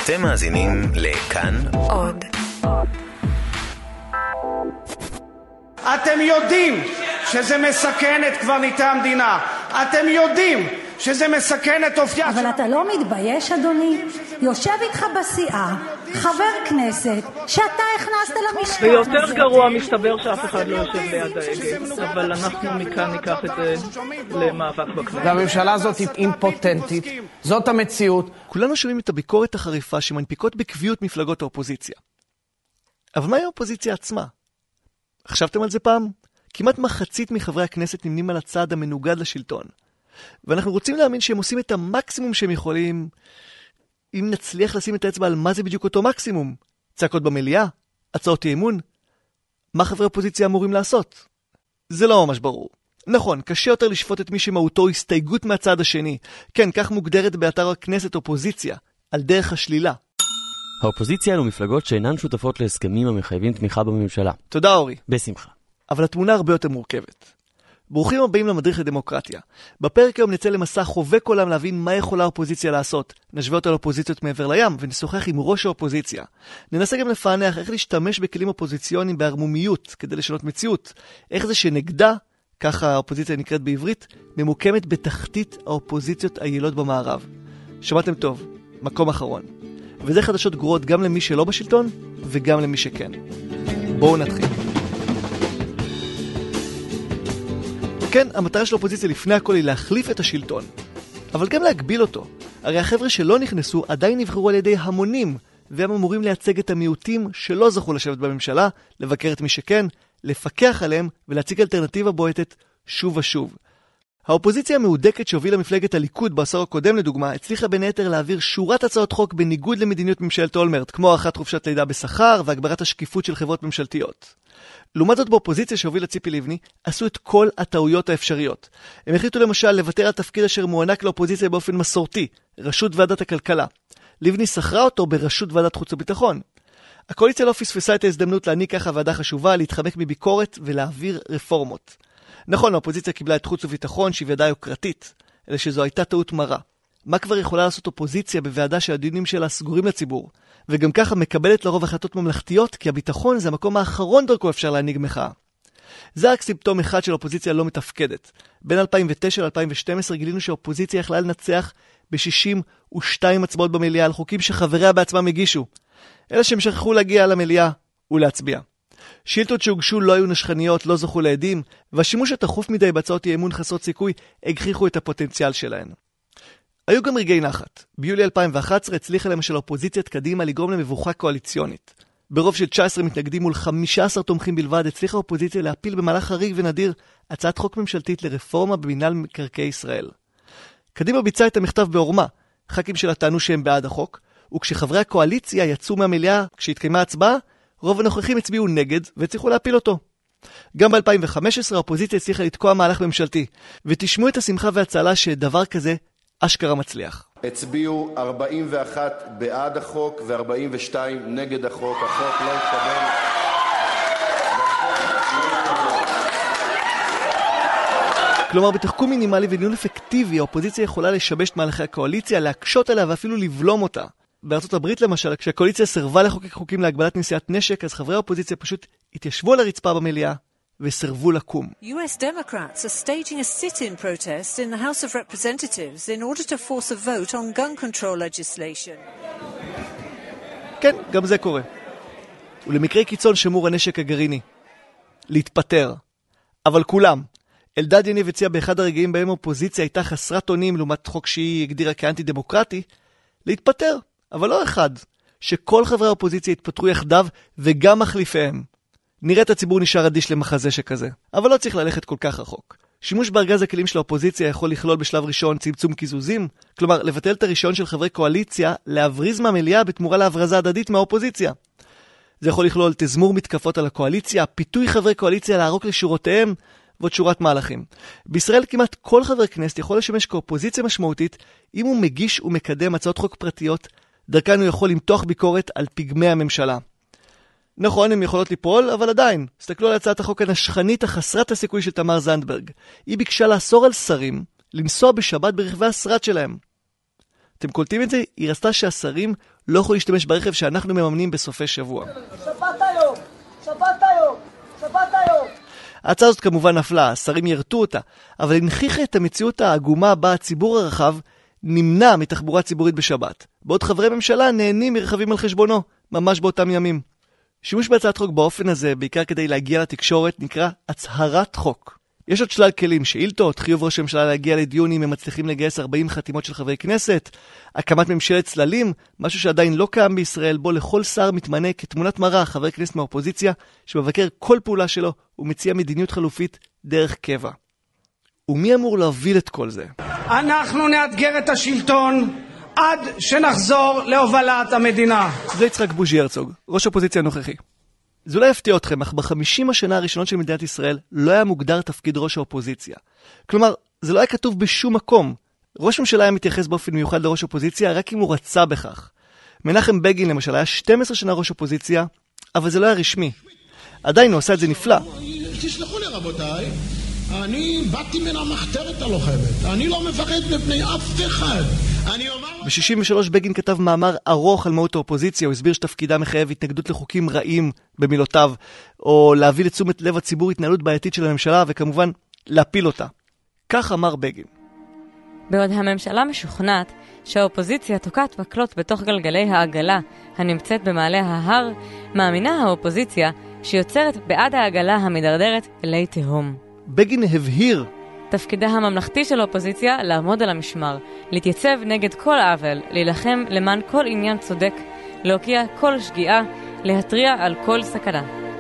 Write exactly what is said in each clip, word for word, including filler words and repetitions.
אתם מאזינים לכאן עוד. אתם יודעים שזה מסכן את קברניטי המדינה. אתם יודעים שזה מסכן את אופייה. אבל אתה לא מתבייש, אדוני? יושב איתך בסיעה חבר כנסת שאתה הכנסת למשכן. ויותר גרוע מסתבר שאף אחד לא יושב ליד ההגה. אבל אנחנו מכאן ניקח את זה למאבק בכנסת. והממשלה הזאת היא אימפוטנטית. זאת המציאות. כולנו שומעים את הביקורת החריפה שמנפיקות בקביעות מפלגות האופוזיציה. אבל מהי האופוזיציה עצמה? חשבתם על זה פעם? כמעט מחצית מחברי הכנסת נמנים על הצעד המנוגד לשלטון. ואנחנו רוצים להאמין שהם עושים את המקסימום שהם יכולים. אם נצליח לשים את האצבע על מה זה בדיוק אותו מקסימום, צעקות במליאה, הצעות אי-אמון, מה חברי אופוזיציה אמורים לעשות? זה לא ממש ברור. נכון, קשה יותר לשפוט את מי שמהותו הסתייגות מהצד השני. כן, כך מוגדרת באתר הכנסת אופוזיציה, על דרך השלילה. האופוזיציה אלו מפלגות שאינן שותפות להסכמים המחייבים תמיכה בממשלה. תודה אורי. בשמחה. אבל התמונה הרבה יותר מורכבת. ברוכים הבאים למדריך לדמוקרטיה. בפרק היום נצא למסע חובק עולם להבין מה יכולה האופוזיציה לעשות. נשווה אותה לאופוזיציות מעבר לים ונשוחח עם ראש האופוזיציה. ננסה גם לפענח איך להשתמש בכלים אופוזיציוניים בהרמומיות כדי לשנות מציאות. איך זה שנגדה, ככה האופוזיציה נקראת בעברית, ממוקמת בתחתית האופוזיציות היעילות במערב. שמעתם טוב, מקום אחרון. וזה חדשות גרועות גם למי שלא בשלטון וגם למי שכן. בואו נתחיל. כן, המטרה של האופוזיציה לפני הכל היא להחליף את השלטון, אבל גם להגביל אותו. הרי החבר'ה שלא נכנסו עדיין נבחרו על ידי המונים, והם אמורים לייצג את המיעוטים שלא זכו לשבת בממשלה, לבקר את מי שכן, לפקח עליהם ולהציג אלטרנטיבה בועטת שוב ושוב. האופוזיציה המהודקת שהובילה מפלגת הליכוד בעשור הקודם לדוגמה, הצליחה בין היתר להעביר שורת הצעות חוק בניגוד למדיניות ממשלת אולמרט, כמו הארכת חופשת לידה בשכר והגברת השקיפות של חברות ממשלתיות. לעומת זאת באופוזיציה שהובילה ציפי לבני, עשו את כל הטעויות האפשריות. הם החליטו למשל לוותר על תפקיד אשר מוענק לאופוזיציה באופן מסורתי, ראשות ועדת הכלכלה. לבני שכרה אותו בראשות ועדת חוץ וביטחון. הקואליציה לא פספסה את ההזדמנות להעניק ככה ועדה חשובה, להתחמק מביקורת ולהעביר רפורמות. נכון, האופוזיציה קיבלה את חוץ וביטחון שהיא ועדה יוקרתית, אלא שזו הייתה טעות מרה. מה כבר יכולה לעשות אופוזיציה בוועדה שהדיונים שלה סגורים לציבור? וגם ככה מקבלת לרוב החלטות ממלכתיות, כי הביטחון זה המקום האחרון דרכו אפשר להנהיג מחאה. זה רק סימפטום אחד של האופוזיציה לא מתפקדת. בין אלפיים ותשע ל-אלפיים ושתים עשרה גילינו שהאופוזיציה יכלה לנצח ב-שישים ושתיים הצבעות במליאה על חוקים שחבריה בעצמם הגישו. אלא שהם שכחו להגיע למליאה ולהצביע. שאילתות שהוגשו לא היו נשכניות, לא זכו לעדים, והשימוש התחוף מדי בהצעות אי-אמון חסרות סיכוי הגחיכו את הפוטנציאל שלהן. היו גם רגעי נחת. ביולי אלפיים ואחת עשרה הצליחה למשל אופוזיציית קדימה לגרום למבוכה קואליציונית. ברוב של תשע עשרה מתנגדים מול חמישה עשר תומכים בלבד, הצליחה האופוזיציה להפיל במהלך חריג ונדיר הצעת חוק ממשלתית לרפורמה במינהל מקרקעי ישראל. קדימה ביצעה את המכתב בעורמה. ח"כים שלה טענו שהם בעד החוק, וכשחברי הקואליציה יצאו מהמליאה כשהתקיימה הצבעה, רוב הנוכחים הצביעו נגד והצליחו להפיל אותו. גם ב-אלפיים וחמש עשרה האופוזיציה הצליחה לתקוע מהלך ממשלתי, ותשמעו את השמחה והצהלה שדבר כזה אשכרה מצליח. הצביעו ארבעים ואחת בעד החוק ו-ארבעים ושתיים נגד החוק. החוק לא התקבל. כלומר, בתחכום מינימלי וניהול אפקטיבי, האופוזיציה יכולה לשבש את מהלכי הקואליציה, להקשות עליה ואפילו לבלום אותה. בארצות הברית למשל, כשהקואליציה סירבה לחוקק חוקים להגבלת נשיאת נשק, אז חברי האופוזיציה פשוט התיישבו על הרצפה במליאה וסירבו לקום. U S Democrats are staging a sit-in protest in the House of Representatives in order to force a vote on gun control legislation. כן, גם זה קורה. ולמקרה קיצון שמור הנשק הגרעיני. להתפטר. אבל כולם. אלדד יניב הציע באחד הרגעים בהם האופוזיציה הייתה חסרת אונים לעומת חוק שהיא הגדירה כאנטי-דמוקרטי, להתפטר. אבל לא אחד. שכל חברי האופוזיציה יתפטרו יחדיו וגם מחליפיהם. נראה את הציבור נשאר אדיש למחזה שכזה. אבל לא צריך ללכת כל כך רחוק. שימוש בארגז הכלים של האופוזיציה יכול לכלול בשלב ראשון צמצום קיזוזים, כלומר לבטל את הרישיון של חברי קואליציה להבריז מהמליאה בתמורה להברזה הדדית מהאופוזיציה. זה יכול לכלול תזמור מתקפות על הקואליציה, פיתוי חברי קואליציה לערוק לשורותיהם ועוד שורת מהלכים. בישראל כמעט כל חבר כנסת יכול לשמש כאופוזיציה משמעותית אם הוא מגיש ומקדם הצעות חוק פרטיות, דרכן הוא יכול למתוח ביקורת על פגמי הממשלה. נכון, הן יכולות ליפול, אבל עדיין. הסתכלו על הצעת החוק הנשכנית החסרת הסיכוי של תמר זנדברג. היא ביקשה לאסור על שרים לנסוע בשבת ברכבי השרד שלהם. אתם קולטים את זה? היא רצתה שהשרים לא יכולים להשתמש ברכב שאנחנו מממנים בסופי שבוע. שבת היום! שבת היום! שבת היום! ההצעה הזאת כמובן נפלה, השרים ירתו אותה, אבל הנכיחה את המציאות העגומה בה הציבור הרחב נמנע מתחבורה ציבורית בשבת, בעוד חברי ממשלה נהנים מרכבים על חשבונו, ממש באותם ימים. שימוש בהצעת חוק באופן הזה, בעיקר כדי להגיע לתקשורת, נקרא הצהרת חוק. יש עוד שלל כלים, שאילתות, חיוב ראש הממשלה להגיע לדיון אם הם מצליחים לגייס ארבעים חתימות של חברי כנסת, הקמת ממשלת צללים, משהו שעדיין לא קיים בישראל, בו לכל שר מתמנה כתמונת מראה חבר כנסת מהאופוזיציה, שמבקר כל פעולה שלו ומציע מדיניות חלופית דרך קבע. ומי אמור להוביל את כל זה? אנחנו נאתגר את השלטון עד שנחזור להובלת המדינה. זה יצחק בוז'י הרצוג, ראש האופוזיציה הנוכחי. זה אולי יפתיע אתכם, אך בחמישים השנה הראשונות של מדינת ישראל לא היה מוגדר תפקיד ראש האופוזיציה. כלומר, זה לא היה כתוב בשום מקום. ראש ממשלה היה מתייחס באופן מיוחד לראש האופוזיציה רק אם הוא רצה בכך. מנחם בגין למשל היה שתים עשרה שנה ראש אופוזיציה, אבל זה לא היה רשמי. עדיין הוא עשה את זה נפלא. תסלחו לי רבותיי, אני באתי מן המחתרת הלוחמת. אני לא מפחד מפני אף אחד. ב-שישים ושלוש בגין כתב מאמר ארוך על מהות האופוזיציה, הוא הסביר שתפקידה מחייב התנגדות לחוקים רעים במילותיו, או להביא לתשומת לב הציבור התנהלות בעייתית של הממשלה, וכמובן להפיל אותה. כך אמר בגין. בעוד הממשלה משוכנעת שהאופוזיציה תוקעת מקלות בתוך גלגלי העגלה הנמצאת במעלה ההר, מאמינה האופוזיציה שיוצרת בעד העגלה המדרדרת אלי תהום. בגין הבהיר תפקידה הממלכתי של האופוזיציה לעמוד על המשמר, להתייצב נגד כל עוול, להילחם למען כל עניין צודק, להוקיע כל שגיאה, להתריע על כל סכנה.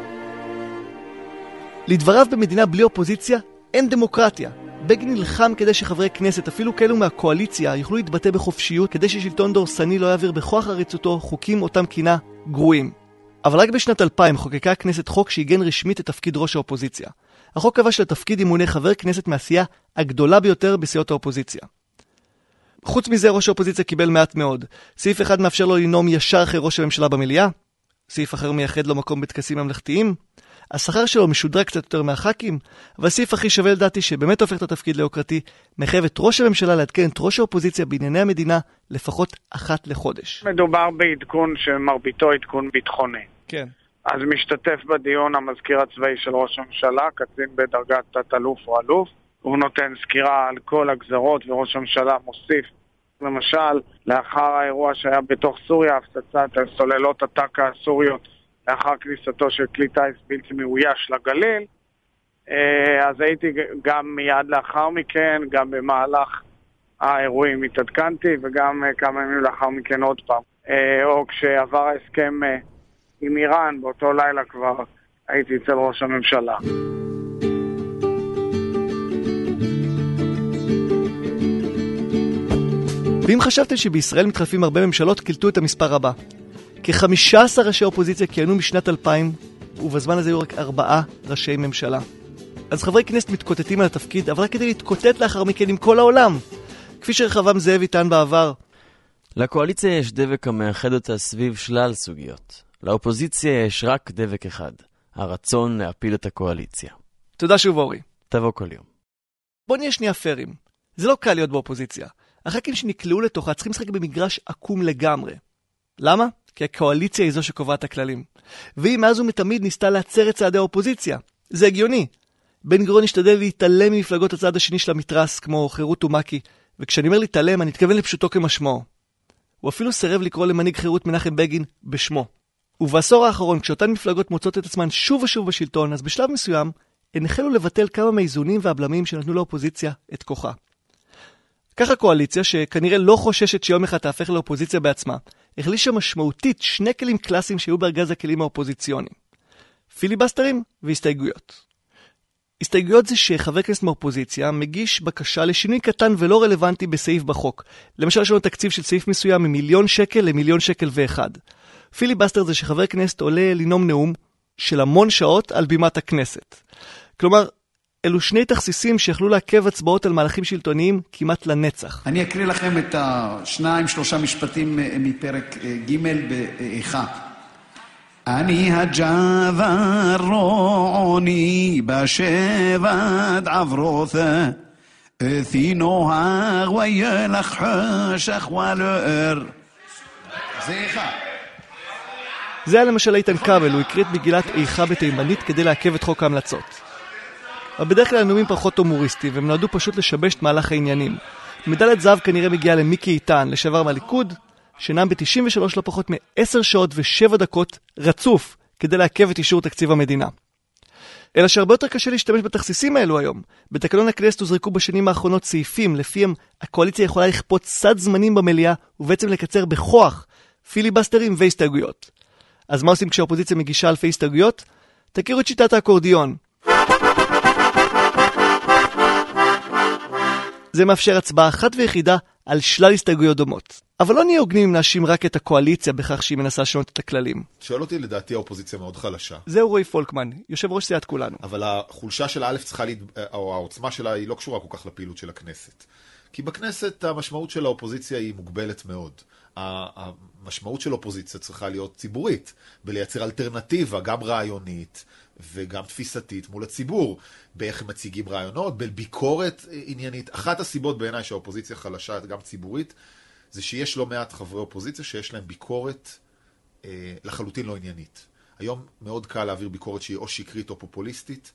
לדבריו, במדינה בלי אופוזיציה אין דמוקרטיה. בגין נלחם כדי שחברי כנסת, אפילו כאלו מהקואליציה, יוכלו להתבטא בחופשיות, כדי ששלטון דורסני לא יעביר בכוח עריצותו חוקים אותם קינה גרועים. אבל רק בשנת אלפיים חוקקה הכנסת חוק שעיגן רשמית את תפקיד ראש האופוזיציה. החוק קבע שלתפקיד ימונה חבר כנסת מהסיעה הגדולה ביותר בסיעות האופוזיציה. חוץ מזה, ראש האופוזיציה קיבל מעט מאוד. סעיף אחד מאפשר לו לנאום ישר אחרי ראש הממשלה במליאה, סעיף אחר מייחד לו מקום בטקסים ממלכתיים, השכר שלו משודרג קצת יותר מהח"כים, והסעיף הכי שווה לדעתי שבאמת הופך את התפקיד ליוקרתי, מחייב את ראש הממשלה לעדכן את ראש האופוזיציה בענייני המדינה לפחות אחת לחודש. מדובר בעדכון שמרביתו עדכון ביטחוני. כן. אז משתתף בדיון המזכיר הצבאי של ראש הממשלה, קצין בדרגת תת-אלוף או אלוף. הוא נותן סקירה על כל הגזרות, וראש הממשלה מוסיף, למשל, לאחר האירוע שהיה בתוך סוריה, הפצצת סוללות הטקה הסוריות, לאחר כניסתו של כלי טייס בלתי מאויש לגליל. אז הייתי גם מיד לאחר מכן, גם במהלך האירועים התעדכנתי, וגם כמה ימים לאחר מכן עוד פעם. או כשעבר ההסכם עם איראן, באותו לילה כבר הייתי אצל ראש הממשלה. ואם חשבתם שבישראל מתחלפים הרבה ממשלות, קלטו את המספר הבא. כ-חמישה עשר ראשי אופוזיציה כיהנו משנת אלפיים, ובזמן הזה היו רק ארבעה ראשי ממשלה. אז חברי כנסת מתקוטטים על התפקיד, אבל רק כדי להתקוטט לאחר מכן עם כל העולם. כפי שרחבעם זאבי טען בעבר. לקואליציה יש דבק המאחד אותה סביב שלל סוגיות. לאופוזיציה יש רק דבק אחד, הרצון להפיל את הקואליציה. תודה שוב אורי. תבוא כל יום. בוא נהיה שנייה פרים. זה לא קל להיות באופוזיציה. הח"כים שנקלעו לתוכה צריכים לשחק במגרש עקום לגמרי. למה? כי הקואליציה היא זו שקובעת הכללים. והיא מאז ומתמיד ניסתה לעצר את צעדי האופוזיציה. זה הגיוני. בן גוריון השתדל להתעלם ממפלגות הצד השני של המתרס, כמו חירות ומקי, וכשאני אומר להתעלם, אני מתכוון לפשוטו כמשמעו. הוא אפילו סירב לקרוא למנהיג חירות מנחם בגין בשמו. ובעשור האחרון, כשאותן מפלגות מוצאות את עצמן שוב ושוב בשלטון, אז בשלב מסוים, הן החלו לבטל כמה מהאיזונים והבלמים שנתנו לאופוזיציה את כוחה. כך הקואליציה, שכנראה לא חוששת שיום אחד תהפך לאופוזיציה בעצמה, החלישה משמעותית שני כלים קלאסיים שהיו בארגז הכלים האופוזיציוניים. פיליבסטרים והסתייגויות. הסתייגויות זה שחבר כנסת מהאופוזיציה מגיש בקשה לשינוי קטן ולא רלוונטי בסעיף בחוק. למשל, יש לנו תקציב של סעיף מסוים ממיליון שקל למיליון שקל ואחד. פיליבסטר זה שחבר כנסת עולה לנאום נאום של המון שעות על בימת הכנסת. כלומר, אלו שני תכסיסים שיכלו לעכב הצבעות על מהלכים שלטוניים כמעט לנצח. אני אקריא לכם את השניים, שלושה משפטים מפרק ג' באיכה. אני הג'בר רוני בשבד עברות'ה תינוח וילך חשך ולאר. זה איכה. זה היה למשל איתן כבל, הוא הקריא את מגילת איכה בתימנית כדי לעכב את חוק ההמלצות. אבל בדרך כלל הנאומים פחות הומוריסטי, והם נועדו פשוט לשבש את מהלך העניינים. מדלת זהב כנראה מגיעה למיקי איתן, לשעבר מהליכוד, שנאם ב-תשעים ושלוש לא פחות מ-עשר שעות ושבע דקות רצוף, כדי לעכב את אישור תקציב המדינה. אלא שהרבה יותר קשה להשתמש בתכסיסים האלו היום. בתקנון הכנסת הוזרקו בשנים האחרונות סעיפים, לפיהם הקואליציה יכולה לכפות סד זמנים במליאה, ובעצם לקצר בכוח פיליבסטרים והסתייגויות. אז מה עושים כשהאופוזיציה מגישה אלפי הסתייגויות? תכירו את שיטת האקורדיון. זה מאפשר הצבעה אחת ויחידה על שלל הסתייגויות דומות. אבל לא נהיה הוגנים אם נאשים רק את הקואליציה בכך שהיא מנסה לשנות את הכללים. שואל אותי, לדעתי האופוזיציה מאוד חלשה. זהו רועי פולקמן, יושב ראש סיעת כולנו. אבל החולשה של האלף צריכה, להד... או העוצמה שלה היא לא קשורה כל כך לפעילות של הכנסת. כי בכנסת המשמעות של האופוזיציה היא מוגבלת מאוד. המשמעות של אופוזיציה צריכה להיות ציבורית, ולייצר אלטרנטיבה, גם רעיונית וגם תפיסתית מול הציבור, באיך הם מציגים רעיונות, בביקורת עניינית. אחת הסיבות בעיניי שהאופוזיציה חלשה, גם ציבורית, זה שיש לא מעט חברי אופוזיציה שיש להם ביקורת אה, לחלוטין לא עניינית. היום מאוד קל להעביר ביקורת שהיא או שקרית או פופוליסטית,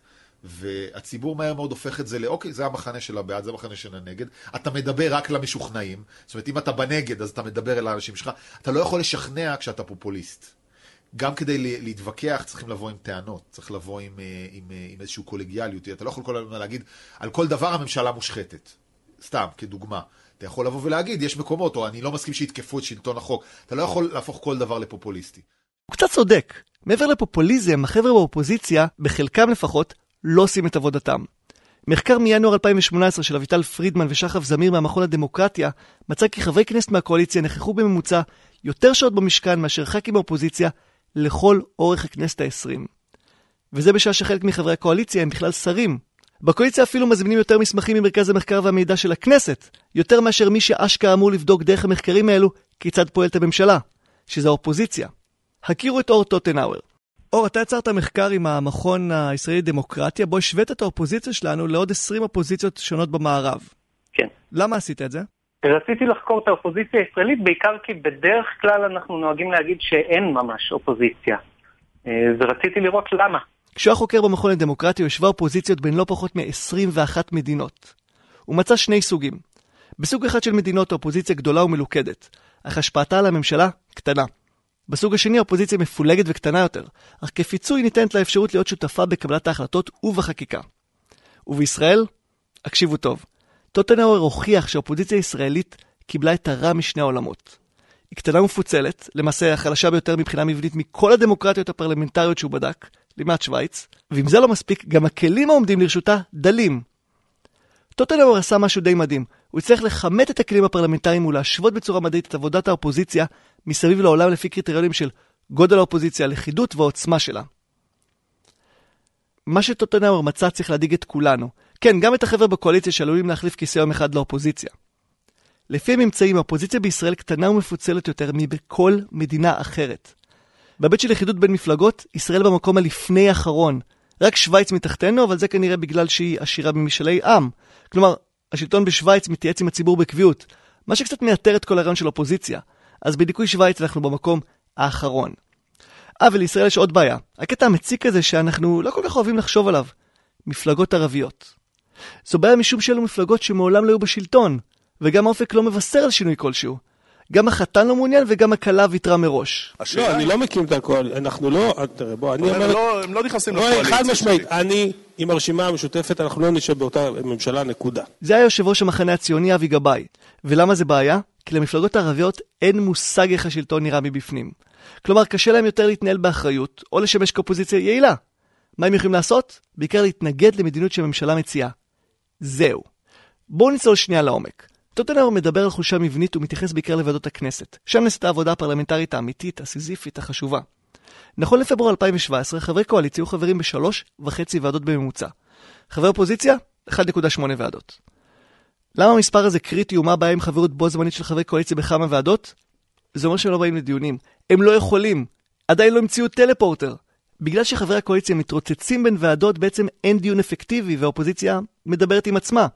והציבור מהר מאוד הופך את זה לאוקיי, זה המחנה של הבעד, זה המחנה של הנגד. אתה מדבר רק למשוכנעים, זאת אומרת, אם אתה בנגד, אז אתה מדבר אל האנשים שלך. אתה לא יכול לשכנע כשאתה פופוליסט. גם כדי להתווכח צריכים לבוא עם טענות, צריך לבוא עם, עם, עם איזשהו קולגיאליות. אתה לא יכול כל הזמן להגיד, על כל דבר הממשלה מושחתת. סתם, כדוגמה. אתה יכול לבוא ולהגיד, יש מקומות, או אני לא מסכים שיתקפו את שלטון החוק. אתה לא יכול להפוך כל דבר לפופוליסטי. הוא קצת צודק. מעבר לפופוליזם, החבר'ה באופוזיציה, בחלקם לפחות, לא עושים את עבודתם. מחקר מינואר אלפיים שמונה עשרה של אביטל פרידמן ושחף זמיר מהמכון לדמוקרטיה מצא כי חברי כנסת מהקואליציה נכחו בממוצע יותר שעות במשכן מאשר ח"כים באופוזיציה לכל אורך הכנסת העשרים. וזה בשעה שחלק מחברי הקואליציה הם בכלל שרים. בקואליציה אפילו מזמינים יותר מסמכים ממרכז המחקר והמידע של הכנסת, יותר מאשר מי שאשכרה אמור לבדוק דרך המחקרים האלו כיצד פועלת הממשלה, שזה האופוזיציה. הכירו את אור טוטנאואר. אור, אתה יצרת מחקר עם המכון הישראלי לדמוקרטיה, בו השווית את האופוזיציה שלנו לעוד עשרים אופוזיציות שונות במערב. כן. למה עשית את זה? רציתי לחקור את האופוזיציה הישראלית, בעיקר כי בדרך כלל אנחנו נוהגים להגיד שאין ממש אופוזיציה. ורציתי לראות למה. כשהוא חוקר במכון לדמוקרטיה, הוא השווה אופוזיציות בין לא פחות מ-עשרים ואחת מדינות. הוא מצא שני סוגים. בסוג אחד של מדינות האופוזיציה גדולה ומלוכדת, אך השפעתה על הממשלה קטנה. בסוג השני האופוזיציה מפולגת וקטנה יותר, אך כפיצוי ניתנת לה אפשרות להיות שותפה בקבלת ההחלטות ובחקיקה. ובישראל, הקשיבו טוב, טוטנאואר הוכיח שהאופוזיציה הישראלית קיבלה את הרע משני העולמות. היא קטנה ומפוצלת, למעשה החלשה ביותר מבחינה מבנית מכל הדמוקרטיות הפרלמנטריות שהוא בדק, למעט שוויץ, ואם זה לא מספיק, גם הכלים העומדים לרשותה דלים. טוטנאואר עשה משהו די מדהים, הוא הצליח לחמת את הכלים הפרלמנטריים ולהשוות בצורה מדעית את עבודת האופוזיציה מסביב לעולם לפי קריטריונים של גודל האופוזיציה, לכידות והעוצמה שלה. מה שטוטנאואר מצא צריך להדיג את כולנו, כן, גם את החבר'ה בקואליציה שעלולים להחליף כיסא יום אחד לאופוזיציה. לפי הממצאים, האופוזיציה בישראל קטנה ומפוצלת יותר מבכל מדינה אחרת. בהיבט של לכידות בין מפלגות, ישראל במקום הלפני האחרון. רק שוויץ מתחתנו, אבל זה כנראה בגלל שהיא עשירה במשאלי עם. כלומר, השלטון בשוויץ מתייעץ עם הציבור בקביעות, מה שקצת מייתר את כל הרעיון של אופוזיציה. אז בדיכוי שוויץ אנחנו במקום האחרון. אבל לישראל יש עוד בעיה. הקטע המציק הזה שאנחנו לא כל כך אוהבים לחשוב עליו. מפלגות ערביות. זו בעיה משום שאלו מפלגות שמעולם לא היו בשלטון, וגם האופק לא מבשר על שינוי כלשהו. גם החתן לא מעוניין וגם הקלה ויתרה מראש. לא, אני לא מקים את הכל, אנחנו לא, תראה, בוא, אני אומר... הם לא נכנסים לקואליציה. חד משמעית, אני עם הרשימה המשותפת, אנחנו לא נשב באותה ממשלה, נקודה. זה היה יושב ראש המחנה הציוני אבי גבאי. ולמה זה בעיה? כי למפלגות הערביות אין מושג איך השלטון נראה מבפנים. כלומר, קשה להם יותר להתנהל באחריות, או לשמש כאופוזיציה יעילה. מה הם יכולים לעשות? בעיקר להתנגד למדיניות שהממשלה מציעה. זהו. בואו נצלול שנייה לעומק. טוטנאואר מדבר על חולשה מבנית ומתייחס בעיקר לוועדות הכנסת. שם נעשתה העבודה הפרלמנטרית האמיתית, הסיזיפית, החשובה. נכון לפברואר אלפיים שבע עשרה, חברי קואליציה היו חברים בשלוש וחצי ועדות בממוצע. חברי אופוזיציה, אחת נקודה שמונה ועדות. למה המספר הזה קריטי ומה הבעיה עם חברות בו זמנית של חברי קואליציה בכמה ועדות? זה אומר שהם לא באים לדיונים. הם לא יכולים. עדיין לא המציאו טלפורטר. בגלל שחברי הקואליציה מתרוצצים בין ועדות, בעצם אין דיון אפקטיבי והאופוזיציה מדברת עם עצמה.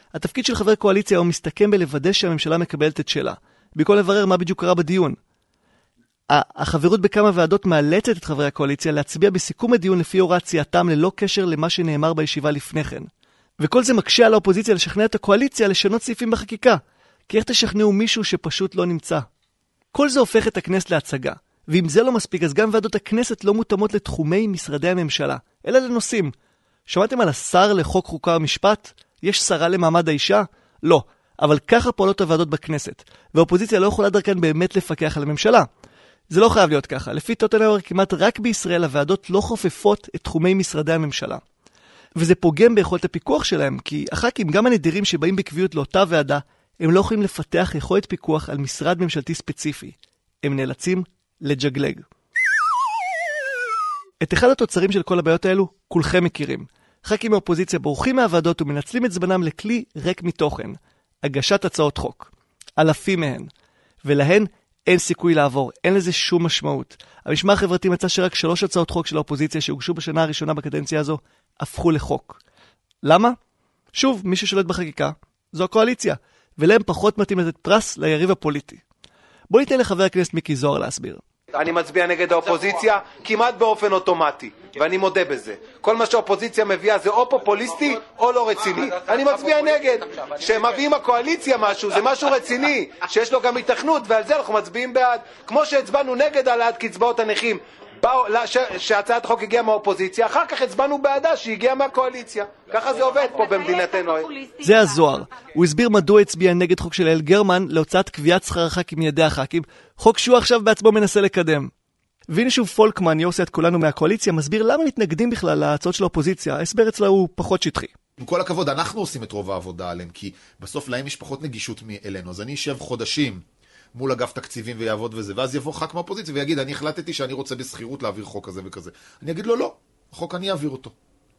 התפקיד של חבר קואליציה הוא מסתכם בלוודא שהממשלה מקבלת את שלה. במקום לברר מה בדיוק קרה בדיון. החברות בכמה ועדות מאלצת את חברי הקואליציה להצביע בסיכום הדיון לפי הוראת סיעתם ללא קשר למה שנאמר בישיבה לפני כן. וכל זה מקשה על האופוזיציה לשכנע את הקואליציה לשנות סעיפים בחקיקה. כי איך תשכנעו מישהו שפשוט לא נמצא? כל זה הופך את הכנסת להצגה. ואם זה לא מספיק, אז גם ועדות הכנסת לא מותאמות לתחומי משרדי הממשלה, אלא לנושאים. שמעתם על השר לחוק חוקה ומשפט? יש שרה למעמד האישה? לא. אבל ככה פועלות הוועדות בכנסת. והאופוזיציה לא יכולה דרכן באמת לפקח על הממשלה. זה לא חייב להיות ככה. לפי טוטנהאואר, כמעט רק בישראל הוועדות לא חופפות את תחומי משרדי הממשלה. וזה פוגם ביכולת הפיקוח שלהם, כי הח"כים, גם הנדירים שבאים בקביעות לאותה ועדה, הם לא יכולים לפתח יכולת פיקוח על משרד ממשלתי ספציפי. הם נאלצים לג'גלג. את אחד התוצרים של כל הבעיות האלו, כולכם מכירים. ח"כים מהאופוזיציה בורחים מהוועדות ומנצלים את זמנם לכלי ריק מתוכן. הגשת הצעות חוק. אלפים מהן. ולהן אין סיכוי לעבור, אין לזה שום משמעות. המשמר החברתי מצא שרק שלוש הצעות חוק של האופוזיציה שהוגשו בשנה הראשונה בקדנציה הזו, הפכו לחוק. למה? שוב, מי ששולט בחקיקה, זו הקואליציה, ולהם פחות מתאים לתת פרס ליריב הפוליטי. בוא ניתן לחבר הכנסת מיקי זוהר להסביר. אני מצביע נגד האופוזיציה כמעט באופן אוטומטי, ואני מודה בזה. כל מה שהאופוזיציה מביאה זה או פופוליסטי או לא רציני. אני מצביע נגד. שמביאים הקואליציה משהו, זה משהו רציני, שיש לו גם התכנות, ועל זה אנחנו מצביעים בעד. כמו שהצבענו נגד העלאת קצבאות הנכים, שהצעת חוק הגיעה מהאופוזיציה, אחר כך הצבענו בעדה שהגיעה מהקואליציה. ככה זה עובד פה במדינתנו. זה הזוהר. הוא הסביר מדוע הצביע נגד חוק של אל גרמן להוצאת קביעת שכר הח"כים מידי הח"כים, חוק שהוא עכשיו בעצמו מנסה לקדם. והנה שוב פולקמן, יוסי את כולנו מהקואליציה, מסביר למה מתנגדים בכלל להצעות של האופוזיציה. ההסבר אצלה הוא פחות שטחי. עם כל הכבוד, אנחנו עושים את רוב העבודה עליהם, כי בסוף להם יש פחות נגישות אלינו. אז אני אשב חודשים מול אגף תקציבים ויעבוד וזה, ואז יבוא ח"כ מהאופוזיציה ויגיד, אני החלטתי שאני רוצה בסחירות להעביר חוק כזה וכזה. אני אגיד לו, לא, החוק אני אעביר אותו.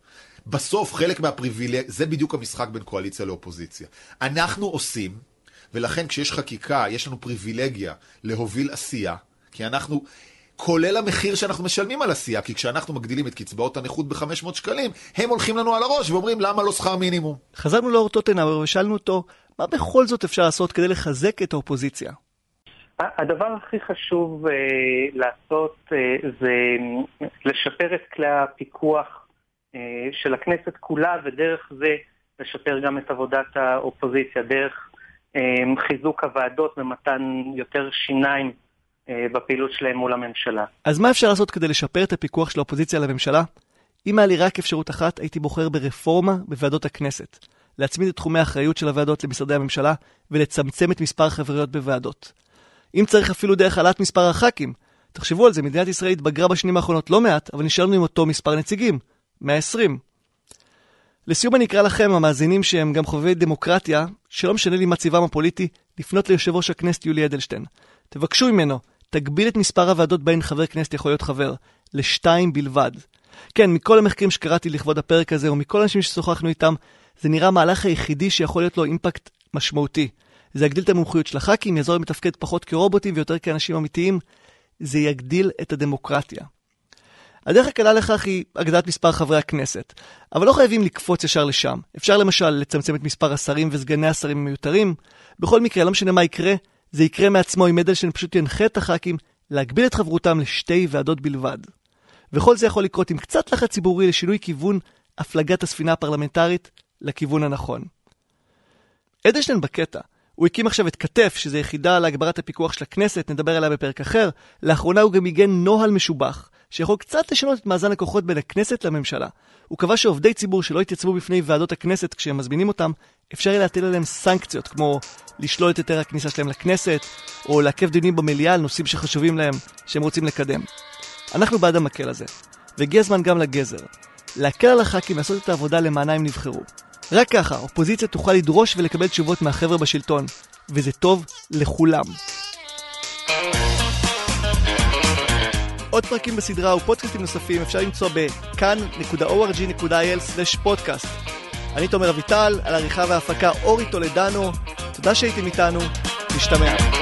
בסוף, חלק מהפריבילגיה, זה בדיוק המשחק בין קואליציה לאופוזיציה. אנחנו עושים, ולכן כשיש חקיקה, יש לנו פריבילגיה להוביל עשייה, כי אנחנו, כולל המחיר שאנחנו משלמים על עשייה, כי כשאנחנו מגדילים את קצבאות הנכות ב-חמש מאות שקלים, הם הולכים לנו על הראש ואומרים, למה לא שכר מינימום? חזרנו לאור טוטנהאואר ושאלנו אותו, מה בכל זאת אפשר לעשות כדי לחזק את האופוזיציה? הדבר הכי חשוב uh, לעשות uh, זה לשפר את כלי הפיקוח uh, של הכנסת כולה, ודרך זה לשפר גם את עבודת האופוזיציה, דרך uh, חיזוק הוועדות ומתן יותר שיניים uh, בפעילות שלהם מול הממשלה. אז מה אפשר לעשות כדי לשפר את הפיקוח של האופוזיציה לממשלה? אם היה לי רק אפשרות אחת, הייתי בוחר ברפורמה בוועדות הכנסת. להצמיד את תחומי האחריות של הוועדות למשרדי הממשלה ולצמצם את מספר החבריות בוועדות. אם צריך אפילו דרך העלאת מספר הח"כים. תחשבו על זה, מדינת ישראל התבגרה בשנים האחרונות לא מעט, אבל נשארנו עם אותו מספר נציגים, מאה ועשרים. לסיום אני אקרא לכם, המאזינים שהם גם חובבי דמוקרטיה, שלא משנה לי מה צבעם הפוליטי, לפנות ליושב ראש הכנסת יולי אדלשטיין. תבקשו ממנו, תגביל את מספר הוועדות בהן חבר כנסת יכול להיות חבר, לשתיים בלבד. כן, מכל המחקרים שקראתי לכבוד הפרק הזה, ומכל אנשים ששוחחנו איתם, זה נראה המהלך היחידי שיכול להיות לו אימפקט משמעותי. זה יגדיל את המומחיות של הח"כים, יעזור להם לתפקד פחות כרובוטים ויותר כאנשים אמיתיים. זה יגדיל את הדמוקרטיה. הדרך הקלה לכך היא הגדלת מספר חברי הכנסת, אבל לא חייבים לקפוץ ישר לשם. אפשר למשל לצמצם את מספר השרים וסגני השרים המיותרים. בכל מקרה, לא משנה מה יקרה, זה יקרה מעצמו עם אדלשטיין פשוט ינחה את הח"כים להגביל את חברותם לשתי ועדות בלבד. וכל זה יכול לקרות עם קצת לחץ ציבורי לשינוי כיוון הפלגת הספינה הפרלמנטרית לכיוון הנכון. אדלשטיין בקטע. הוא הקים עכשיו את כתף, שזו יחידה להגברת הפיקוח של הכנסת, נדבר עליה בפרק אחר. לאחרונה הוא גם עיגן נוהל משובח, שיכול קצת לשנות את מאזן הכוחות בין הכנסת לממשלה. הוא קבע שעובדי ציבור שלא יתייצבו בפני ועדות הכנסת כשהם מזמינים אותם, אפשר יהיה להטיל עליהם סנקציות, כמו לשלול את היתר הכניסה שלהם לכנסת, או לעכב דיונים במליאה על נושאים שחשובים להם, שהם רוצים לקדם. אנחנו בעד המקל הזה, והגיע הזמן גם לגזר. להקל על הח"כים לעשות את העבודה למענה הם נבחרו. רק ככה, אופוזיציה תוכל לדרוש ולקבל תשובות מהחבר'ה בשלטון, וזה טוב לכולם. עוד פרקים בסדרה ופודקאסטים נוספים אפשר למצוא ב-כאן נקודה או אר ג'י נקודה איי אל סלש פודקאסט. אני תומר אביטל, על העריכה וההפקה אורי טולדנו. תודה שהייתם איתנו, נשתמע.